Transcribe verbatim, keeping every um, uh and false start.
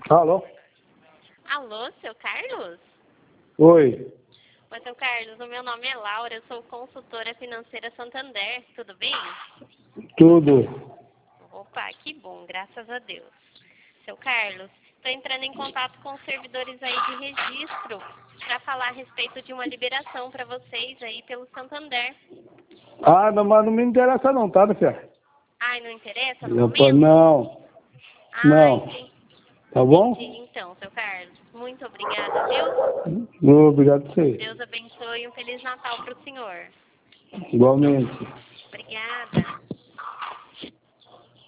Alô? Alô, seu Carlos? Oi. Oi, seu Carlos, o meu nome é Laura, eu sou consultora financeira Santander, tudo bem? Tudo. Opa, que bom, graças a Deus. Seu Carlos, estou entrando em contato com os servidores aí de registro para falar a respeito de uma liberação para vocês aí pelo Santander. Ah, não, mas não me interessa não, tá, minha filha? Ai, não interessa no Eu, pô, momento? não, Ah, não. entendi. Tá Entendi, bom? então, seu Carlos. Muito obrigada, viu? Obrigado a você. Deus abençoe e um Feliz Natal para o senhor. Igualmente. Obrigada.